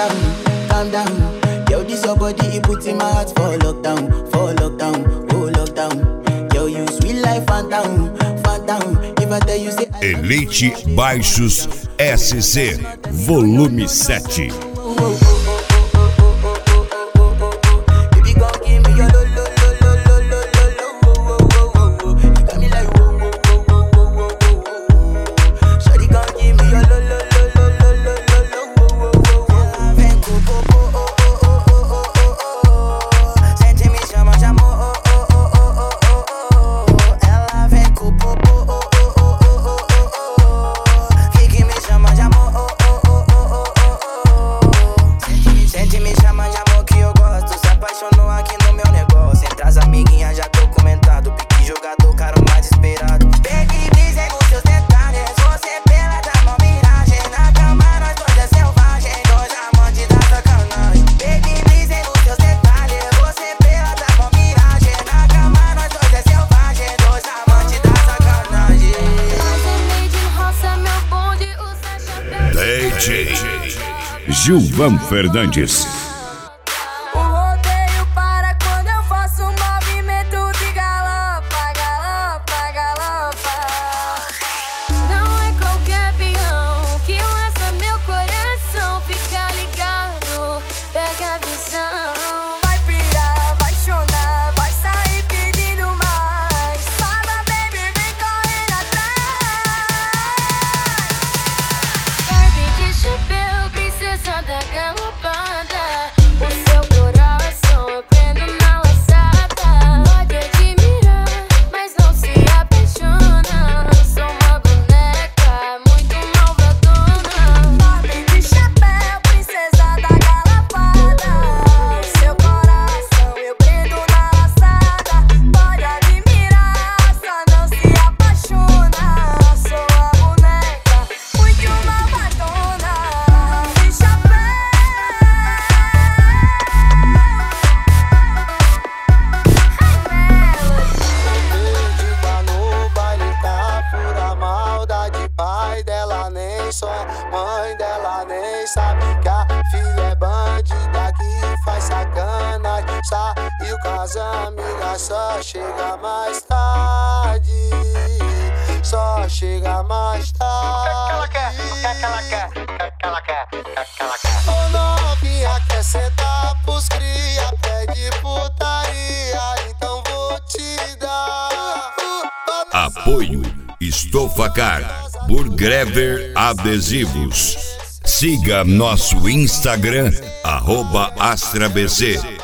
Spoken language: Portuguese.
calm down. Yo, this your body, it puts in my heart for lockdown, oh lockdown. Yo, you sweet life, phantom. If I tell you say Elite Baixos SC, volume 7. Gilvan Fernandes. O rodeio para quando eu faço um movimento de galopa, galopa, galopa. Não é qualquer peão que lança meu coração. Fica ligado, pega a visão. Vai pirar, vai chorar, vai sair pedindo mais. Fala, baby, vem correndo atrás. Baby de chapéu, princesa da galopada. O seu coração eu prendo na laçada. Pode admirar, mas não se apaixona. Sou uma boneca muito malvadona. Barbie de chapéu, princesa da galopada. O seu coração eu prendo na laçada. Pode admirar, só não se apaixona. Sou a boneca muito malvadona. De chapéu. Perdida no baile, tá pura maldade. Pai dela nem sonha, mãe dela nem sabe que a filha é bandida que faz sacanagem. Saiu com as amigas, só chega mais tarde. Só chega mais tarde. O que ela quer? Ô novinha, quer sentar pros cria, pede putaria, então vou te dar. Apoio Estofacar, Burgrever Adesivos. Siga nosso Instagram, @AstraBC.